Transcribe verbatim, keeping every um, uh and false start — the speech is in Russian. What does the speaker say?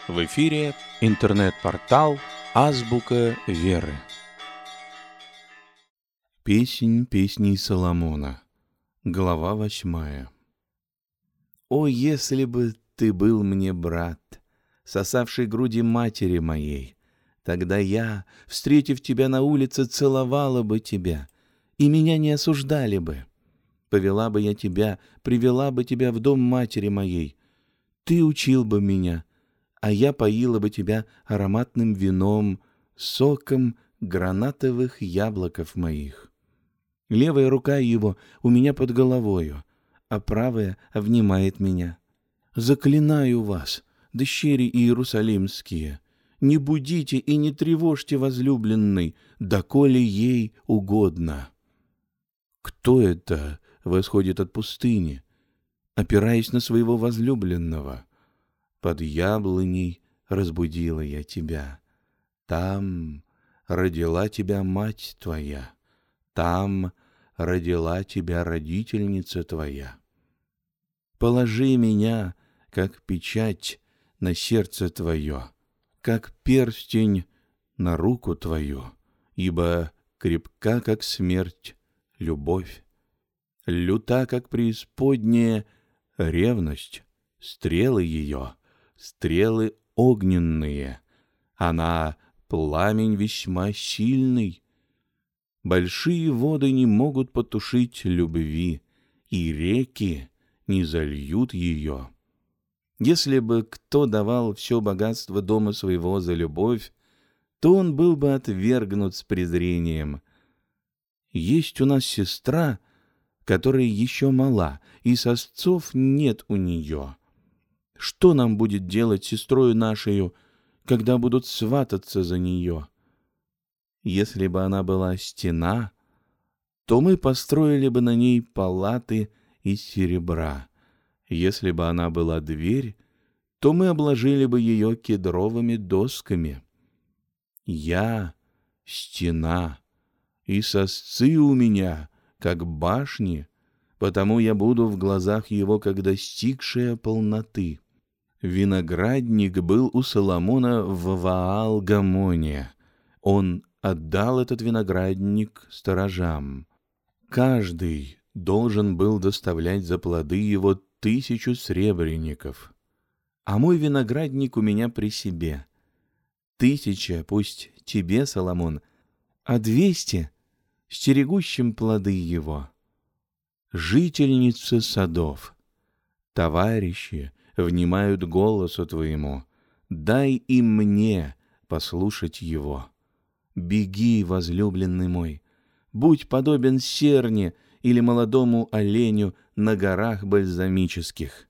В эфире интернет-портал «Азбука Веры». Песнь песней Соломона. Глава восьмая. «О, если бы ты был мне брат, сосавший груди матери моей, тогда я, встретив тебя на улице, целовала бы тебя, и меня не осуждали бы. Повела бы я тебя, привела бы тебя в дом матери моей. Ты учил бы меня, а я поила бы тебя ароматным вином, соком гранатовых яблоков моих. Левая рука его у меня под головою, а правая обнимает меня. Заклинаю вас, дщери иерусалимские, не будите и не тревожьте возлюбленной, доколе ей угодно». Кто это восходит от пустыни, опираясь на своего возлюбленного? Под яблоней разбудила я тебя. Там родила тебя мать твоя, там родила тебя родительница твоя. Положи меня, как печать, на сердце твое, как перстень на руку твою, ибо крепка, как смерть, любовь, люта, как преисподняя ревность, стрелы ее, стрелы огненные, она пламень весьма сильный. Большие воды не могут потушить любви, и реки не зальют ее. Если бы кто давал все богатство дома своего за любовь, то он был бы отвергнут с презрением. Есть у нас сестра, которая еще мала, и сосцов нет у нее. Что нам будет делать с сестрою нашею, когда будут свататься за нее? Если бы она была стена, то мы построили бы на ней палаты из серебра. Если бы она была дверь, то мы обложили бы ее кедровыми досками. Я — стена, и сосцы у меня, как башни, потому я буду в глазах его, как достигшая полноты. Виноградник был у Соломона в Ваал-Гамоне. Он отдал этот виноградник сторожам. Каждый должен был доставлять за плоды его тысячу сребреников. А мой виноградник у меня при себе. Тысяча пусть тебе, Соломон, а двести — стерегущим плоды его. Жительницы садов, товарищи внимают голосу твоему, дай и мне послушать его. Беги, возлюбленный мой, будь подобен серне или молодому оленю на горах бальзамических.